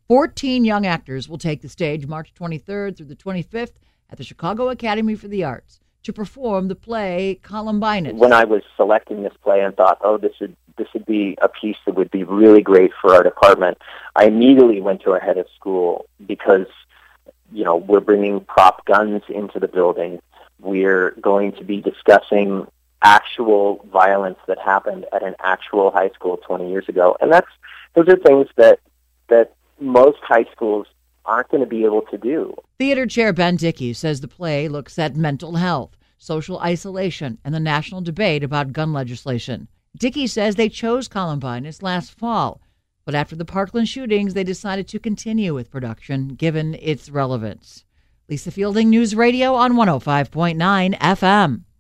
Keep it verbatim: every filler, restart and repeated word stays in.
fourteen young actors will take the stage March twenty-third through the twenty-fifth at the Chicago Academy for the Arts to perform the play Columbinus. When I was selecting this play and thought, oh, this would this would be a piece that would be really great for our department, I immediately went to our head of school because, you know, we're bringing prop guns into the building. We're going to be discussing actual violence that happened at an actual high school twenty years ago. And that's those are things that that most high schools aren't going to be able to do. Theater Chair Ben Dickey says the play looks at mental health, social isolation, and the national debate about gun legislation. Dickey says they chose Columbinus last fall, but after the Parkland shootings, they decided to continue with production, given its relevance. Lisa Fielding, News Radio on one oh five point nine F M.